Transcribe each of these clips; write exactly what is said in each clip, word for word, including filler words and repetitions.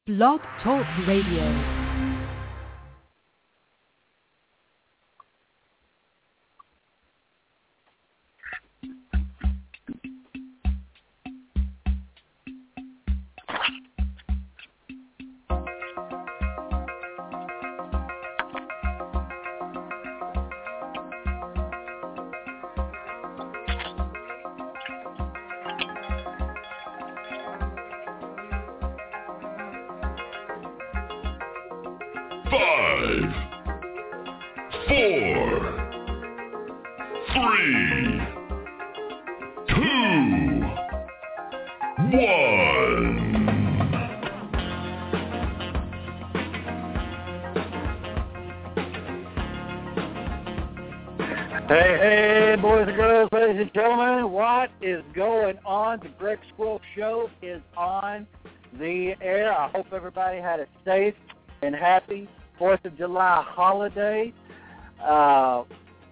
Blog Talk Radio. Hey, hey, boys and girls, ladies and gentlemen, what is going on? The Greg Squirrel Show is on the air. I hope everybody had a safe and happy fourth of July holiday. Uh,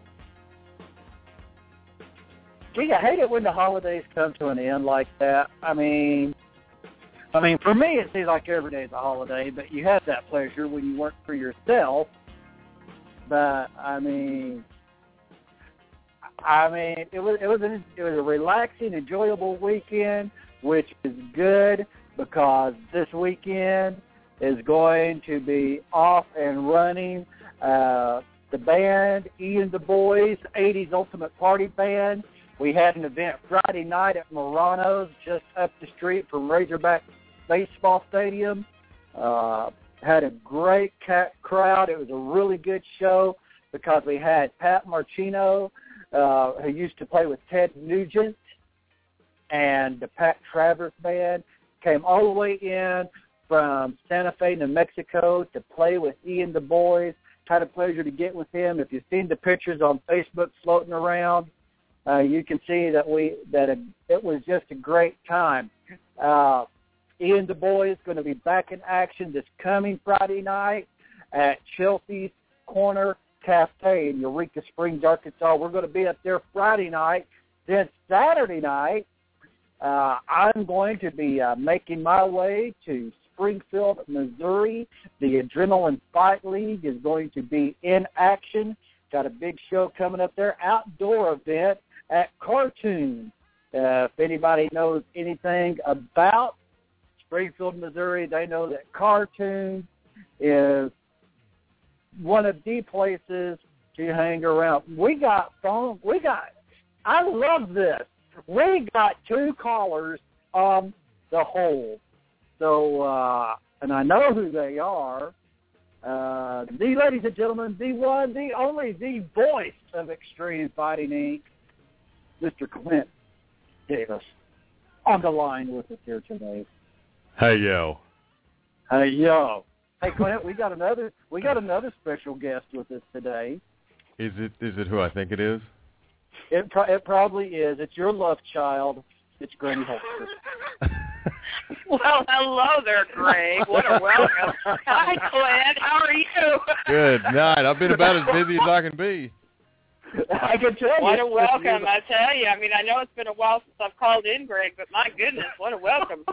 gee, I hate it when the holidays come to an end like that. I mean, I mean, for me, it seems like every day is a holiday, but you have that pleasure when you work for yourself. But, I mean... I mean, it was it was an, it was a relaxing, enjoyable weekend, which is good because this weekend is going to be off and running. Uh, the band, Ian the Boys, eighties Ultimate Party Band. We had an event Friday night at Morano's, just up the street from Razorback Baseball Stadium. Uh, had a great cat crowd. It was a really good show because we had Pat Marchino, Uh, who used to play with Ted Nugent, and the Pat Travers Band came all the way in from Santa Fe, New Mexico to play with Ian the Boys. Had a pleasure to get with him. If you've seen the pictures on Facebook floating around, uh, you can see that we that it, it was just a great time. Uh, Ian the Boys is going to be back in action this coming Friday night at Chelsea's Corner Cafe in Eureka Springs, Arkansas. We're going to be up there Friday night. Then Saturday night, uh, I'm going to be uh, making my way to Springfield, Missouri. The Adrenaline Fight League is going to be in action. Got a big show coming up there, outdoor event at Cartoon. Uh, if anybody knows anything about Springfield, Missouri, they know that Cartoon is one of the places to hang around. We got phone. We got. I love this. We got two callers on the hold. So, uh, and I know who they are. Uh, the ladies and gentlemen, the one, the only, the voice of Extreme Fighting Incorporated, Mister Clint Davis, on the line with us here today. Hey yo. Hey yo. Hey Clint, we got another we got another special guest with us today. Is it is it who I think it is? It pro- it probably is. It's your love child. It's Granny Holster. Well, hello there, Greg. What a welcome. Hi, Clint. How are you? Good night. I've been about as busy as I can be. I can tell you. What a welcome, I tell you. I mean, I know it's been a while since I've called in, Greg, but my goodness, what a welcome.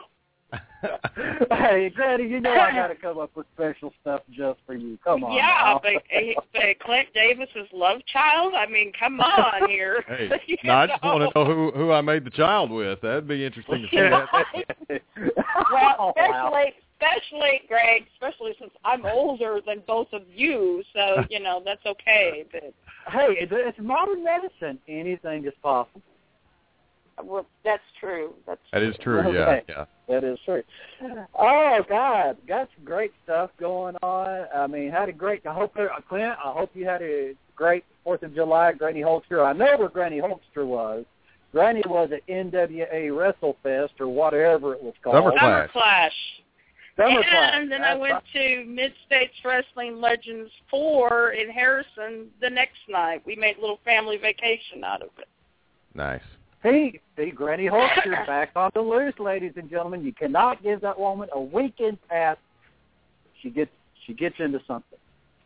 Hey, Granny, you know I got to come up with special stuff just for you. Come on. Yeah, but, but Clint Davis's love child? I mean, come on here. Hey, no, I just want to know who, who I made the child with. That'd be interesting to see. Well, especially, especially, Greg, especially since I'm older than both of you, so, you know, that's okay. But hey, it's, it's modern medicine. Anything is possible. Well, that's true. That's that is true. Okay. Yeah, yeah. That is true. Oh God, got some great stuff going on. I mean, had a great. I hope, Clint. I hope you had a great Fourth of July, Granny Holster. I know where Granny Holster was. Granny was at N W A WrestleFest or whatever it was called. Summer Clash. Summer Clash. Summer and Clash. then I went to Mid-States Wrestling Legends four in Harrison the next night. We made a little family vacation out of it. Nice. See, see, Granny Holster back on the loose, ladies and gentlemen. You cannot give that woman a weekend pass. She gets she gets into something.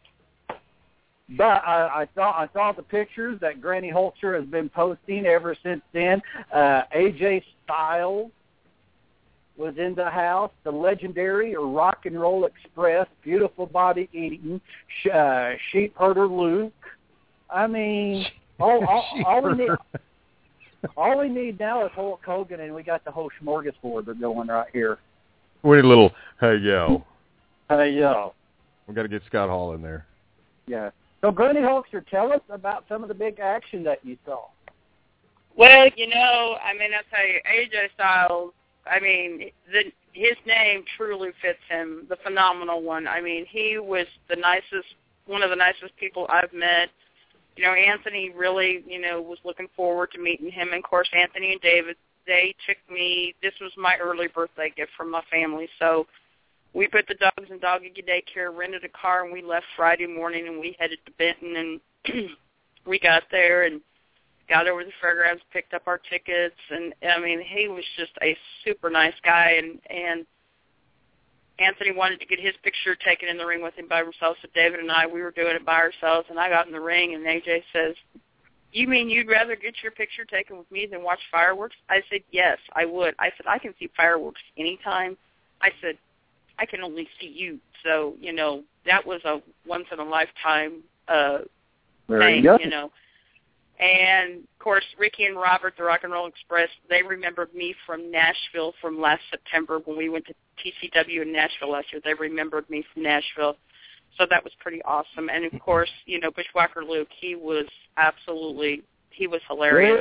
But I, I saw I saw the pictures that Granny Holster has been posting ever since then. Uh, A J Styles was in the house. The legendary Rock and Roll Express, beautiful body eating, sh- uh, sheep herder Luke. I mean, all, all, all we need, all we need now is Hulk Hogan, and we got the whole smorgasbord going right here. We need a little, hey, yo. Hey, yo. We got to get Scott Hall in there. Yeah. So, Granny Hulkster, tell us about some of the big action that you saw. Well, you know, I mean, I'll tell you, A J Styles, I mean, the, his name truly fits him, the phenomenal one. I mean, he was the nicest, one of the nicest people I've met. You know, Anthony really, you know, was looking forward to meeting him. And, of course, Anthony and David, they took me, this was my early birthday gift from my family. So we put the dogs in doggy daycare, rented a car, and we left Friday morning, and we headed to Benton. And we got there and got over the fairgrounds, picked up our tickets, and, I mean, he was just a super nice guy, and, and Anthony wanted to get his picture taken in the ring with him by himself, so David and I, we were doing it by ourselves, and I got in the ring, and A J says, you mean you'd rather get your picture taken with me than watch fireworks? I said, yes, I would. I said, I can see fireworks anytime. I said, I can only see you. So, you know, that was a once-in-a-lifetime uh, thing, you know. And, of course, Ricky and Robert, the Rock and Roll Express, they remembered me from Nashville from last September when we went to T C W in Nashville last year. They remembered me from Nashville. So that was pretty awesome. And, of course, you know, Bushwhacker Luke, he was absolutely, he was hilarious.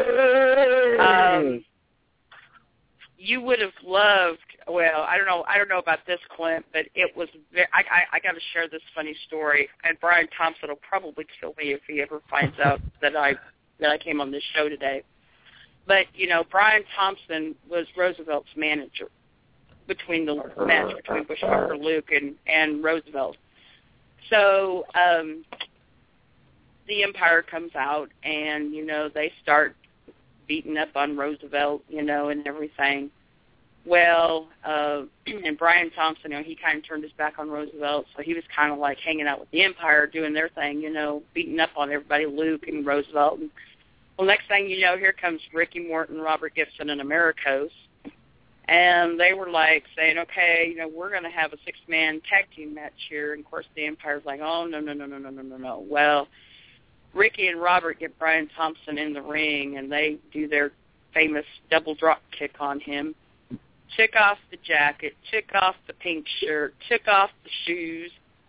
Um, you would have loved, well, I don't know, I don't know about this, Clint, but it was, very, I, I, I got to share this funny story. And Brian Thompson will probably kill me if he ever finds out that I that I came on this show today. But, you know, Brian Thompson was Roosevelt's manager between the match between Bushwhacker Luke and, and Roosevelt. So um, the Empire comes out, and, you know, they start beating up on Roosevelt, you know, and everything. Well, uh, and Brian Thompson, you know, he kind of turned his back on Roosevelt, so he was kind of like hanging out with the Empire, doing their thing, you know, beating up on everybody, Luke and Roosevelt. And, well, next thing you know, here comes Ricky Morton, Robert Gibson, and Americos. And they were like saying, okay, you know, we're going to have a six-man tag team match here. And, of course, the Empire's like, oh, no, no, no, no, no, no, no, no. Well, Ricky and Robert get Brian Thompson in the ring, and they do their famous double drop kick on him. Took off the jacket, took off the pink shirt, took off the shoes,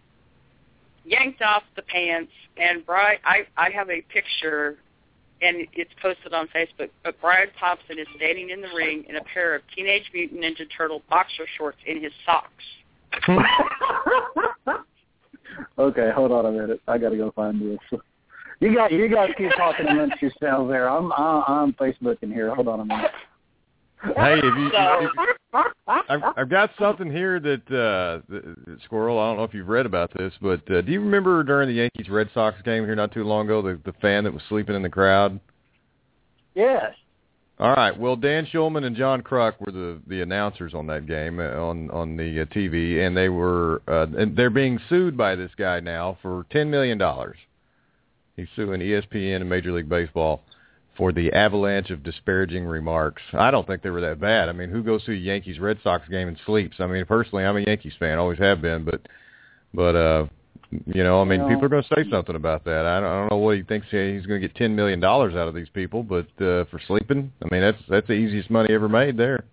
yanked off the pants, and Brian, I, I have a picture, and it's posted on Facebook, but Brian Thompson is standing in the ring in a pair of Teenage Mutant Ninja Turtle boxer shorts in his socks. Okay, hold on a minute. I got to go find this. You got you guys keep talking amongst yourselves there. I'm I'm Facebooking here. Hold on a minute. Hey, if you, if you, I've, I've got something here that, uh, that Squirrel, I don't know if you've read about this, but uh, do you remember during the Yankees-Red Sox game here not too long ago, the, the fan that was sleeping in the crowd? Yes. All right. Well, Dan Shulman and John Kruk were the, the announcers on that game uh, on on the uh, T V, and they were uh, and they're being sued by this guy now for ten million dollars. He's suing E S P N and Major League Baseball for the avalanche of disparaging remarks. I don't think they were that bad. I mean, who goes to a Yankees-Red Sox game and sleeps? I mean, personally, I'm a Yankees fan, always have been, but, but uh, you know, I mean, people are going to say something about that. I don't, I don't know what he thinks he's going to get ten million dollars out of these people, but uh, for sleeping, I mean, that's that's the easiest money ever made there.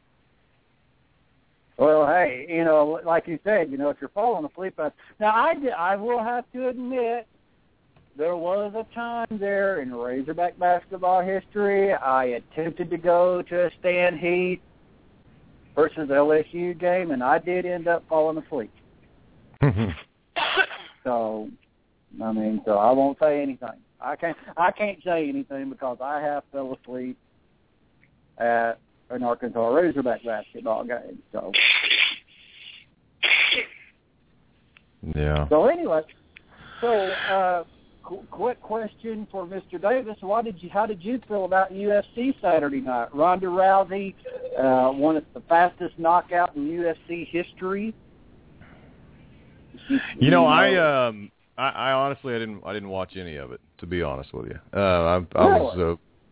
Well, hey, you know, like you said, you know, if you're falling asleep, uh, now I, I will have to admit, there was a time there in Razorback basketball history, I attempted to go to a Stan Heath versus L S U game, and I did end up falling asleep. So, I mean, so I won't say anything. I can't, I can't say anything because I have fell asleep at an Arkansas Razorback basketball game. So, yeah. So anyway, so. uh Quick question for Mister Davis: What did you? How did you feel about U F C Saturday night? Ronda Rousey uh, won the fastest knockout in U F C history. You, you know, know, I um, I, I honestly I didn't I didn't watch any of it, to be honest with you. Uh, I, I really? was uh,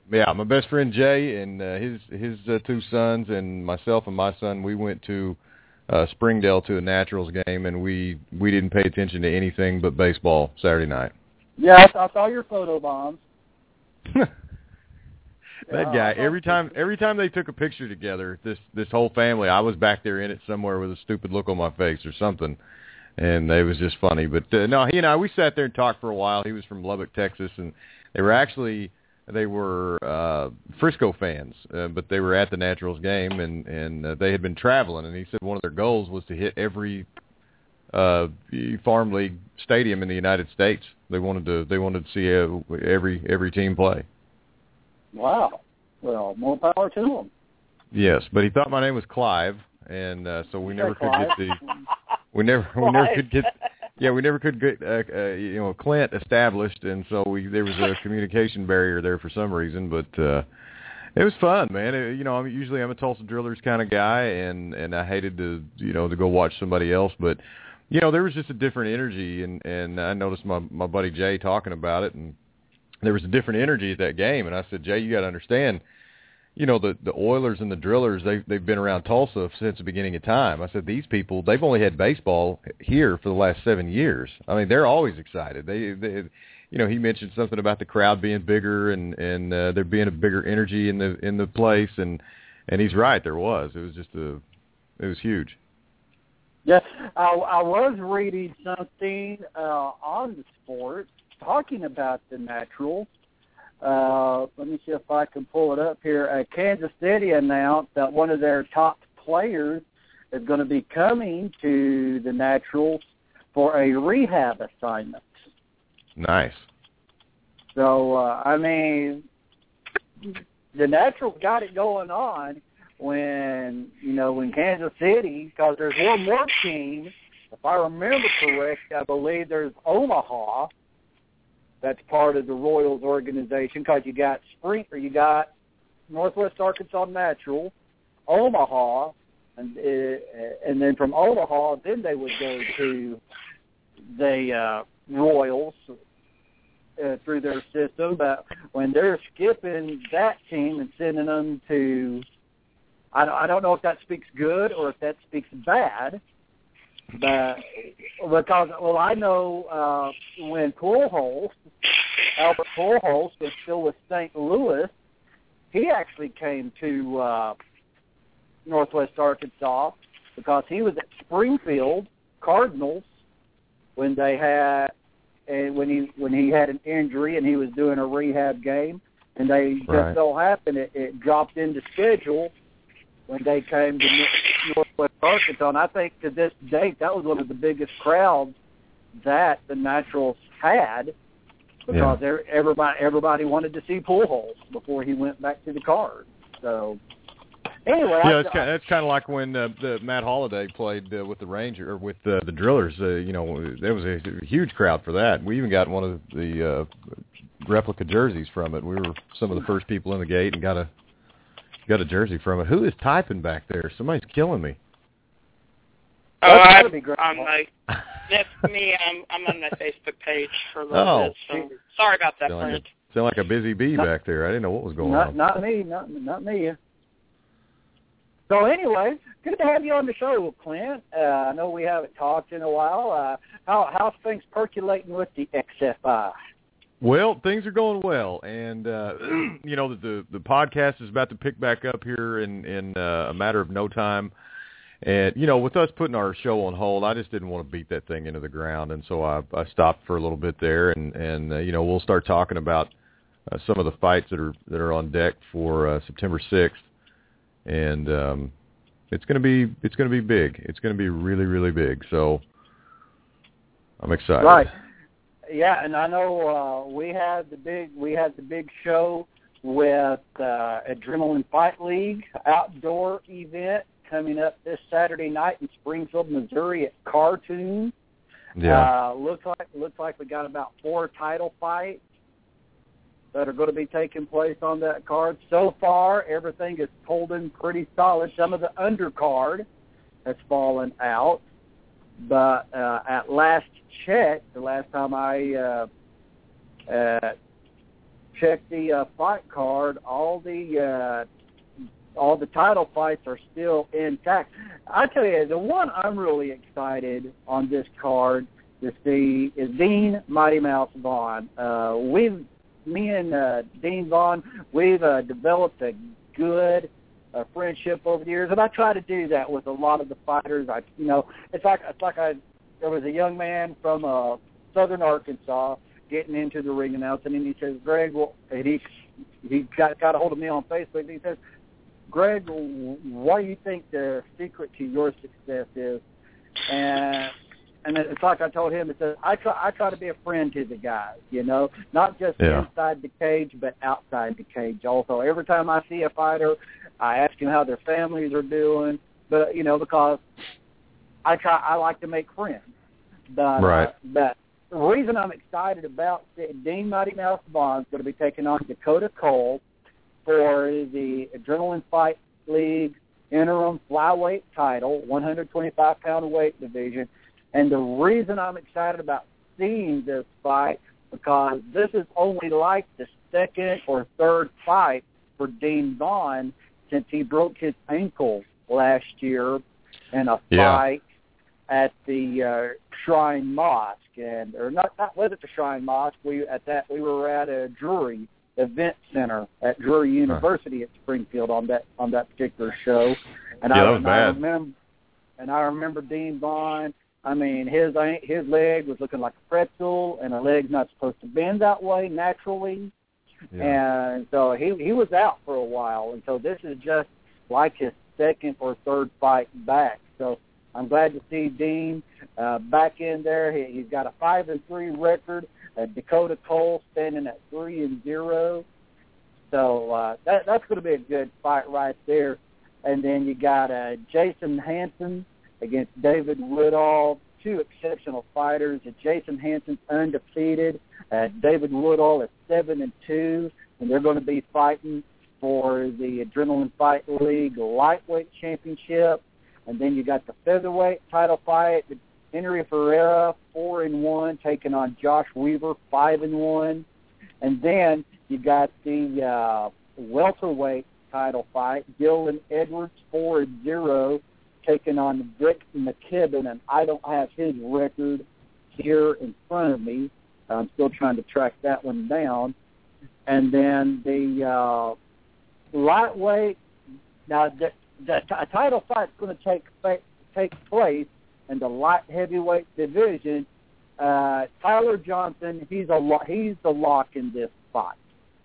Yeah, my best friend Jay and uh, his his uh, two sons and myself and my son, we went to uh, Springdale to a Naturals game, and we, we didn't pay attention to anything but baseball Saturday night. Yeah, I, I saw your photo bombs. That Yeah, guy, I thought- every time every time they took a picture together, this this whole family, I was back there in it somewhere with a stupid look on my face or something, and it was just funny. But uh, no, he and I, we sat there and talked for a while. He was from Lubbock, Texas, and they were actually they were uh, Frisco fans, uh, but they were at the Naturals game, and and uh, they had been traveling. And he said one of their goals was to hit every uh, farm league stadium in the United States. They wanted to they wanted to see uh, every every team play. Wow. Well, more power to them. Yes, but he thought my name was Clive, and uh, so we You never said could Clive? get the we never we never could get yeah we never could get uh, uh, you know Clint established, and so we there was a communication barrier there for some reason, but uh, it was fun, man. It, you know, I'm usually I'm a Tulsa Drillers kind of guy, and and I hated to you know to go watch somebody else, but you know there was just a different energy, and and I noticed my my buddy Jay talking about it, and there was a different energy at that game, and I said, Jay, you got to understand, you know, the the Oilers and the Drillers, they've they've been around Tulsa since the beginning of time. I said, these people, they've only had baseball here for the last seven years. I mean, they're always excited. They, they you know, he mentioned something about the crowd being bigger and and uh, there being a bigger energy in the in the place, and and he's right, there was. It was just a, it was huge. Yeah, I, I was reading something uh, on the sport talking about the Naturals. Uh, let me see if I can pull it up here. Uh, Kansas City announced that one of their top players is going to be coming to the Naturals for a rehab assignment. Nice. So, uh, I mean, the Naturals got it going on when, you know, when Kansas City, because there's one more team, if I remember correct, I believe there's Omaha that's part of the Royals organization, because you got Spring, or you got Northwest Arkansas Natural, Omaha, and uh, and then from Omaha, then they would go to the uh, Royals uh, through their system. But when they're skipping that team and sending them to, I don't, I don't know if that speaks good or if that speaks bad. But because, well, I know uh, when Pujols, Albert Pujols was still with Saint Louis, he actually came to uh, Northwest Arkansas because he was at Springfield Cardinals when they had, and when he when he had an injury and he was doing a rehab game, and they just Right. so happened it, it dropped into schedule when they came to Northwest Arkansas. And I think to this date, that was one of the biggest crowds that the Naturals had because Yeah. everybody everybody wanted to see Pujols before he went back to the Cards. So anyway, Yeah, I, it's kind of, it's kind of like when uh, the Matt Holliday played uh, with the Ranger or with uh, the Drillers. Uh, you know, there was a huge crowd for that. We even got one of the uh, replica jerseys from it. We were some of the first people in the gate and got a got a jersey from it. Who is typing back there? Somebody's killing me. Oh, That's I, gotta be great. on my, that's me. I'm I'm on my Facebook page for a little Oh. bit. So sorry about that, Sound like, Clint. a, sound like a busy bee back there. I didn't know what was going not on. not me, not not me. So anyway, good to have you on the show, Clint. Uh, I know we haven't talked in a while. Uh, how how's things percolating with the X F I? Well, things are going well, and uh, you know the the podcast is about to pick back up here in in uh, a matter of no time. And you know, with us putting our show on hold, I just didn't want to beat that thing into the ground, and so I, I stopped for a little bit there, and and uh, you know we'll start talking about uh, some of the fights that are that are on deck for uh, September sixth, and um, it's gonna be it's gonna be big. It's gonna be really really big. So I'm excited. Right. Yeah, and I know uh, we had the big we had the big show with uh, Adrenaline Fight League outdoor event coming up this Saturday night in Springfield, Missouri at Cartoon. Yeah. Uh, looks like looks like we got about four title fights that are going to be taking place on that card. So far, everything is holding pretty solid. Some of the undercard has fallen out, but uh, at last check, the last time I uh, uh, check the uh, fight card. All the uh, all the title fights are still intact. I tell you, the one I'm really excited on this card to see is Dean Mighty Mouse Vaughn. Uh, we've, me and uh, Dean Vaughn, we've uh, developed a good uh, friendship over the years, and I try to do that with a lot of the fighters. I, you know, it's like it's like I there was a young man from uh, Southern Arkansas getting into the ring announcing, and he says, Greg, well, and he he got got a hold of me on Facebook, and he says, Greg, what do you think the secret to your success is? And and it's like I told him, it says, I try I try to be a friend to the guys, you know, not just yeah. inside the cage, but outside the cage also. Every time I see a fighter, I ask him how their families are doing, but, you know, because I try, I like to make friends. But, right. Uh, but the reason I'm excited about Dean Mighty Mouse Vaughn is going to be taking on Dakota Cole for the Adrenaline Fight League interim flyweight title, one twenty-five pound weight division. And the reason I'm excited about seeing this fight, because this is only like the second or third fight for Dean Vaughn since he broke his ankle last year in a yeah. fight at the uh, Shrine Mosque. And or not, not was it the Shrine Mosque? We at that we were at a Drury event center at Drury University huh. at Springfield on that on that particular show. And yeah, I, that was and bad. I remember and I remember Dean Vaughn. I mean, his his leg was looking like a pretzel, and a leg's not supposed to bend that way naturally. Yeah. And so he he was out for a while, and so this is just like his second or third fight back. So I'm glad to see Dean uh, back in there. He, he's got a five and three record. Uh, Dakota Cole standing at three and zero. So uh, that that's going to be a good fight right there. And then you got uh, Jason Hansen against David Woodall, two exceptional fighters. Jason Hansen's undefeated. Uh, David Woodall is seven and two, and they're going to be fighting for the Adrenaline Fight League lightweight championship. And then you got the featherweight title fight. Henry Ferreira, four and one, taking on Josh Weaver, five and one. And then you got the uh, welterweight title fight. Dylan Edwards, four and zero, taking on Rick McKibben, and I don't have his record here in front of me. I'm still trying to track that one down. And then the uh, lightweight, now the, the t- title fight is going to take take place in the light heavyweight division. Uh, Tyler Johnson, he's a lo- he's the lock in this fight.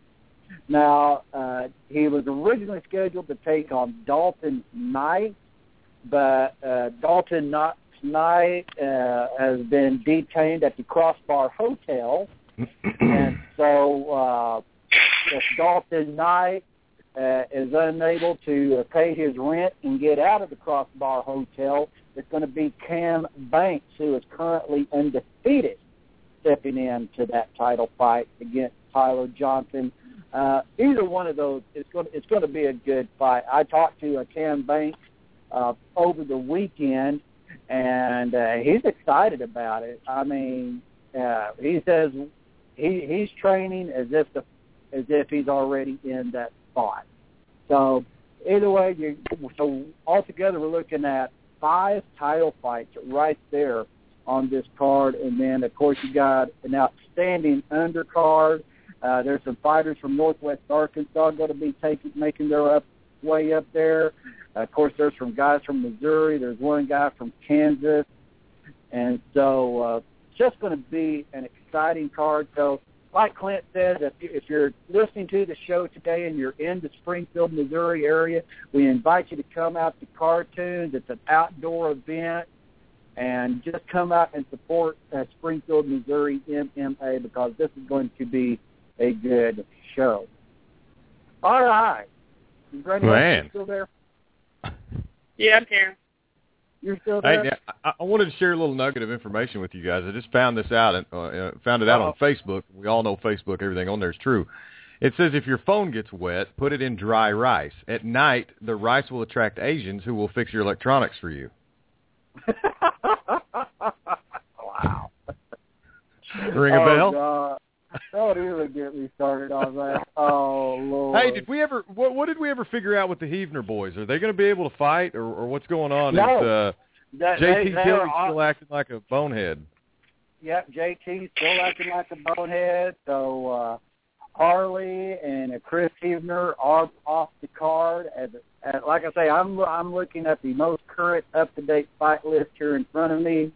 Now uh, he was originally scheduled to take on Dalton Knight, but uh, Dalton Knight uh, has been detained at the Crossbar Hotel, and so uh, if Dalton Knight uh, is unable to uh, pay his rent and get out of the Crossbar Hotel, it's going to be Cam Banks, who is currently undefeated, stepping into that title fight against Tyler Johnson. Uh, either one of those, it's going to, it's going to be a good fight. I talked to uh, Cam Banks Uh, over the weekend, and uh, he's excited about it. I mean, uh, he says he he's training as if the as if he's already in that spot. So either way, you, so altogether we're looking at five title fights right there on this card, and then of course you got an outstanding undercard. Uh, there's some fighters from Northwest Arkansas going to be taking making their up, way up there. Uh, of course, there's some guys from Missouri. There's one guy from Kansas. And so uh, it's just going to be an exciting card. So like Clint said, if, you, if you're listening to the show today and you're in the Springfield, Missouri area, we invite you to come out to Cartoons. It's an outdoor event. And just come out and support uh, Springfield, Missouri M M A, because this is going to be a good show. All right. Brandon, Man. You still there? Yeah, I'm here. You're still there? Hey, I, I wanted to share a little nugget of information with you guys. I just found this out, and uh, found it out Uh-oh. on Facebook. We all know Facebook, everything on there is true. It says if your phone gets wet, put it in dry rice. At night, the rice will attract Asians who will fix your electronics for you. Wow. Ring a oh, bell? God. Don't even get me started on figure out with the Heavner boys. Are they going to be able to fight, or, or what's going on? No. Is uh, That, J T they, they Tilley are, still acting like a bonehead? Yep, J T's still acting like a bonehead. So uh, Harley and uh, Chris Heavner are off the card. As, as, like I say, I'm I'm looking at the most current, up-to-date fight list here in front of me,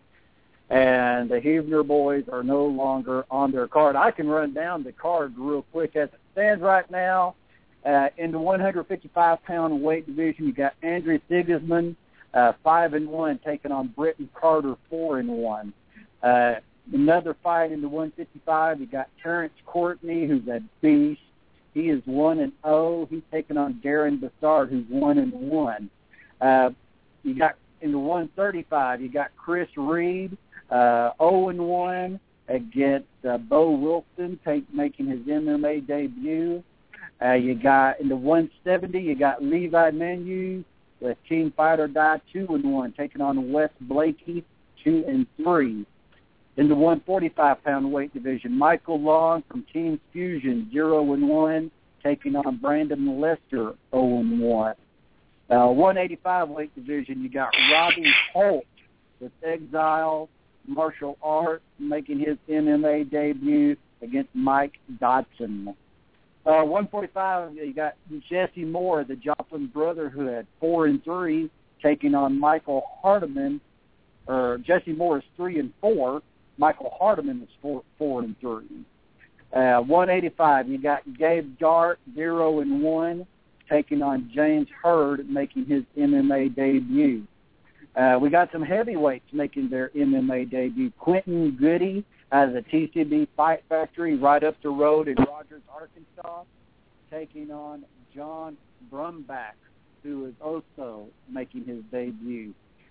and the Heavner boys are no longer on their card. I can run down the card real quick as it stands right now. Uh, in the one fifty-five pound weight division, you got Andrew Sigismund, uh, five and one, taking on Britton Carter, four and one. Uh, another fight in the one fifty-five, you got Terrence Courtney, who's a beast. He is one and zero. He's taking on Darren Bassard, who's one and one. Uh, you got in the one thirty-five, you got Chris Reed, uh, zero and one against uh, Bo Wilson, take, making his M M A debut. Uh, you got in the one seventy, you got Levi Menu with Team Fight or Die, two and one, taking on Wes Blakey, two and three. In the one forty-five pound weight division, Michael Long from Team Fusion, zero and one, taking on Brandon Lester, zero and one. Uh, one eighty-five weight division, you got Robbie Holt with Exile Martial Arts, making his M M A debut against Mike Dodson. Uh, one forty-five, you got Jesse Moore, the Joplin Brotherhood, four and three, taking on Michael Hardiman. Or Jesse Moore is three and four. Michael Hardiman is four, four and three. Uh, one eighty-five, you got Gabe Dart, zero and one, taking on James Hurd, making his M M A debut. Uh, we got some heavyweights making their M M A debut. Quentin Goody out of the T C B Fight Factory right up the road in Rogers, Arkansas, taking on John Brumbach, who is also making his debut.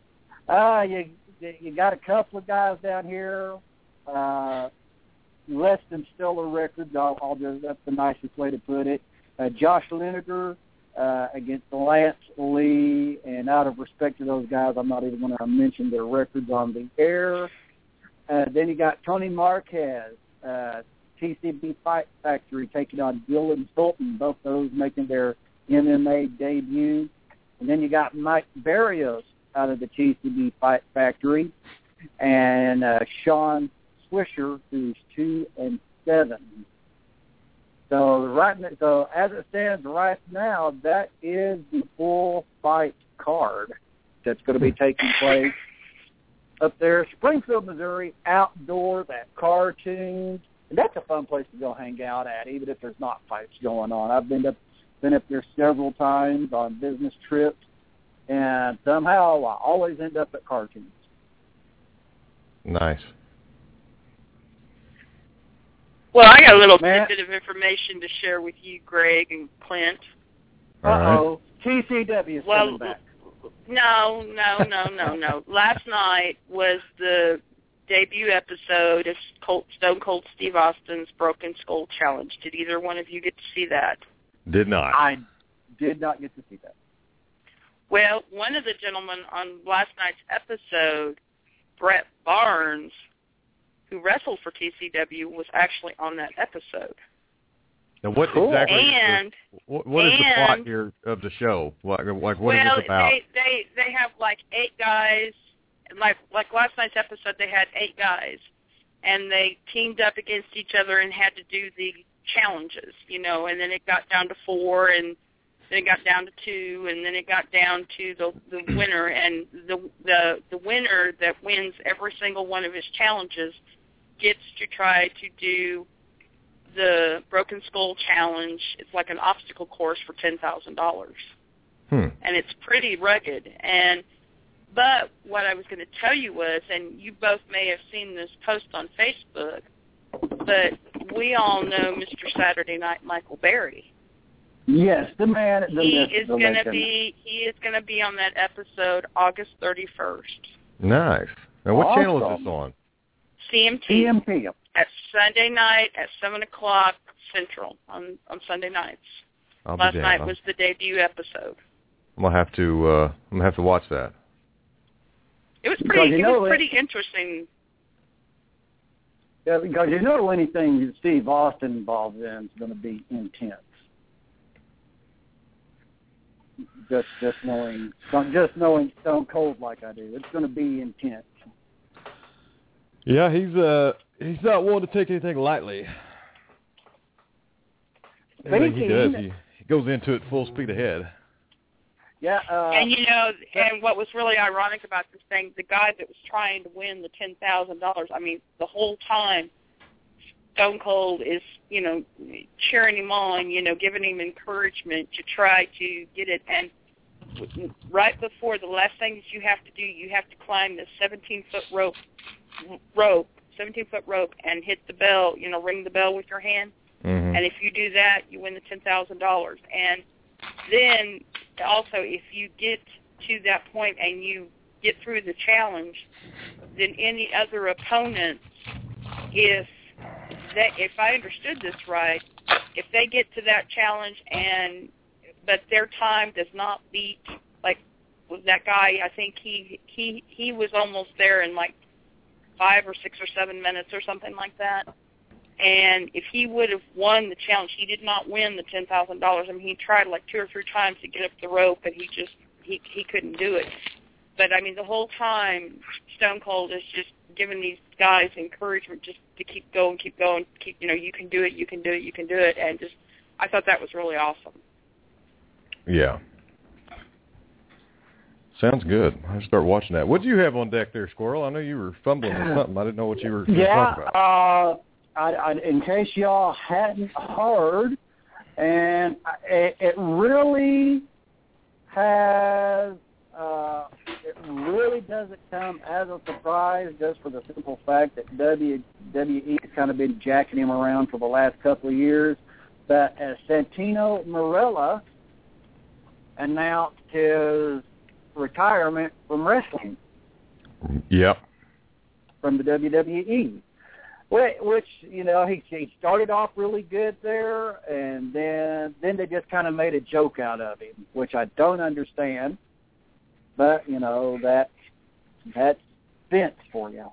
Uh, you, you got a couple of guys down here, uh, less than stellar records. I'll, I'll just, that's the nicest way to put it. Uh, Josh Lineker uh, against Lance Lee, and out of respect to those guys, I'm not even going to mention their records on the air. Uh, then you got Tony Marquez, uh, T C B Fight Factory, taking on Dylan Sultan, both those making their M M A debut. And then you got Mike Barrios out of the T C B Fight Factory, and uh, Sean Swisher, who's two and seven. So right, so as it stands right now, that is the full fight card that's going to be taking place up there, Springfield, Missouri, outdoors at Cartoons. And that's a fun place to go hang out at, even if there's not fights going on. I've been up, been up there several times on business trips, and somehow I always end up at Cartoons. Nice. Well, I got a little Matt? tidbit of information to share with you, Greg and Clint. Uh-oh. T C W is well, coming back. No, no, no, no, no. Last night was the debut episode of Colt, Stone Cold Steve Austin's Broken Skull Challenge. Did either one of you get to see that? Did not. I did not get to see that. Well, one of the gentlemen on last night's episode, Brett Barnes, who wrestled for T C W, was actually on that episode. Now, what Cool. exactly? And is the, what, what is the plot and- here of the show? Like, like what well, is it about? they they they have like eight guys. Like like last night's episode, they had eight guys, and they teamed up against each other and had to do the challenges, you know. And then it got down to four, and then it got down to two, and then it got down to the the winner. And the the the winner that wins every single one of his challenges gets to try to do the Broken Skull Challenge. It's like an obstacle course for ten thousand dollars, Hmm. and it's pretty rugged. And but what I was going to tell you was, and you both may have seen this post on Facebook, but we all know Mister Saturday Night Michael Berry. Yes, the man. The He myth, is the going to legend. be he is going to be on that episode August thirty-first. Nice. Now, what channel is Awesome. this on? C M T T M P. at Sunday night at seven o'clock Central on on Sunday nights. I'll Last be night down. was the debut episode. I'm gonna have to. Uh, I'm gonna have to watch that. It was Because pretty. you It know was it- pretty interesting. Yeah, because you know anything Steve Austin involved in is going to be intense. Just just knowing just knowing Stone Cold like I do, it's going to be intense. Yeah, he's uh he's not one to take anything lightly. Everything he does, he, he goes into it full speed ahead. Yeah, uh, and you know, and what was really ironic about this thing, the guy that was trying to win the ten thousand dollars, I mean, the whole time, Stone Cold is, you know, cheering him on, you know, giving him encouragement to try to get it. And right before the last thing that you have to do, you have to climb this seventeen-foot rope, rope, seventeen-foot rope, and hit the bell, you know, ring the bell with your hand. Mm-hmm. And if you do that, you win the ten thousand dollars. And then also, if you get to that point and you get through the challenge, then any other opponents, if that, if I understood this right, if they get to that challenge and but their time does not beat, like with that guy, I think he he he was almost there in like five or six or seven minutes or something like that. And if he would have won the challenge, he did not win the ten thousand dollars. I mean, he tried like two or three times to get up the rope, and he just he he couldn't do it. But I mean, the whole time, Stone Cold is just giving these guys encouragement just to keep going, keep going, keep you know, you can do it, you can do it, you can do it, and just I thought that was really awesome. Yeah. Sounds good. I'll start watching that. What did you have on deck there, Squirrel? I know you were fumbling with something. I didn't know what you were yeah, talking about. Uh, I, I, in case y'all hadn't heard, and it, it really has, uh, it really doesn't come as a surprise just for the simple fact that W W E has kind of been jacking him around for the last couple of years. But as Santino Marella announced his retirement from wrestling. Yep. From the W W E. Which, you know, he he started off really good there, and then then they just kind of made a joke out of him, which I don't understand. But, you know, that that's Vince for you.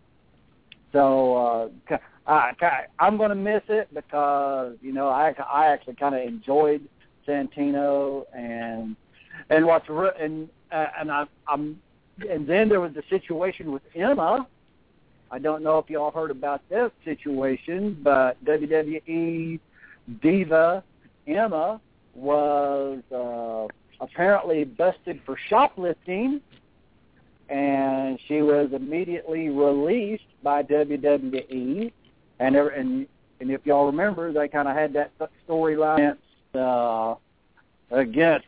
So uh, I, I'm going to miss it because, you know, I, I actually kind of enjoyed Santino, and and what's re- and uh, and I, I'm and then there was the situation with Emma. I don't know if y'all heard about this situation, but W W E diva Emma was uh, apparently busted for shoplifting, and she was immediately released by W W E. And and, and if y'all remember, they kind of had that storyline uh, against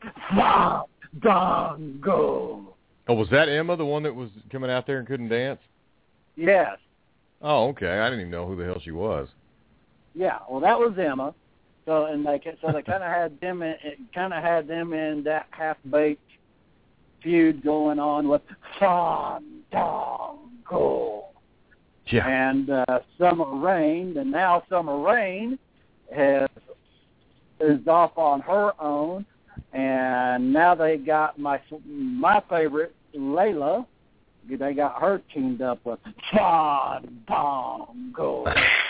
Fandango. Oh, was that Emma, the one that was coming out there and couldn't dance? Yes. Oh, okay. I didn't even know who the hell she was. Yeah, well, that was Emma. So and they so they kind of had them in, kind of had them in that half baked feud going on with Fandango. Yeah. And uh, Summer Rain, and now Summer Rain has is off on her own, and now they got my my favorite Layla. They got her teamed up with Fandango.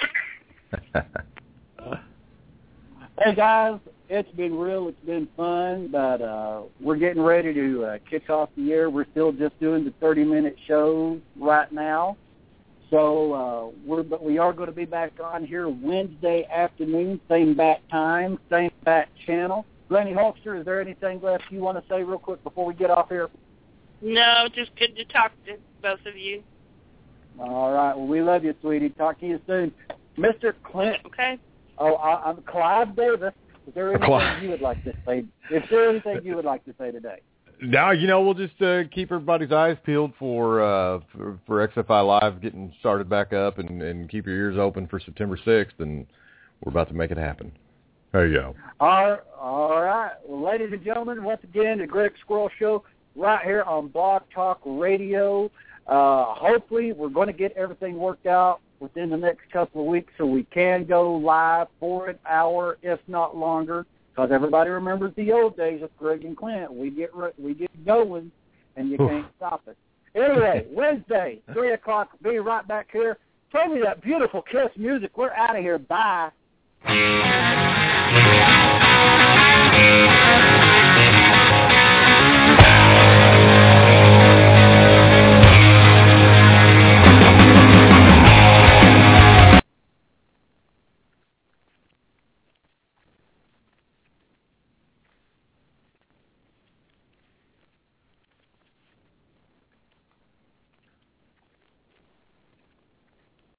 Hey, guys, it's been real. It's been fun, but uh, we're getting ready to uh, kick off the year. We're still just doing the thirty-minute shows right now. So uh, we're, but we are going to be back on here Wednesday afternoon, same bat time, same bat channel. Granny Hulkster, is there anything left you want to say real quick before we get off here? No, just good to talk to both of you. All right. Well, we love you, sweetie. Talk to you soon. Mister Clint. Okay. Oh, I, I'm Clive Davis. Is there anything Clive. you would like to say? Is there anything you would like to say today? No, you know, we'll just uh, keep everybody's eyes peeled for, uh, for for X F I Live getting started back up, and, and keep your ears open for September sixth, and we're about to make it happen. There you go. All, all right. Well, ladies and gentlemen, once again, the Greg Squirrel Show right here on Blog Talk Radio. Uh, hopefully, we're going to get everything worked out within the next couple of weeks so we can go live for an hour, if not longer. Because everybody remembers the old days of Greg and Clint. We get we get going, and you can't stop it. Anyway, Wednesday, three o'clock, be right back here. Play me that beautiful Kiss music. We're out of here. Bye.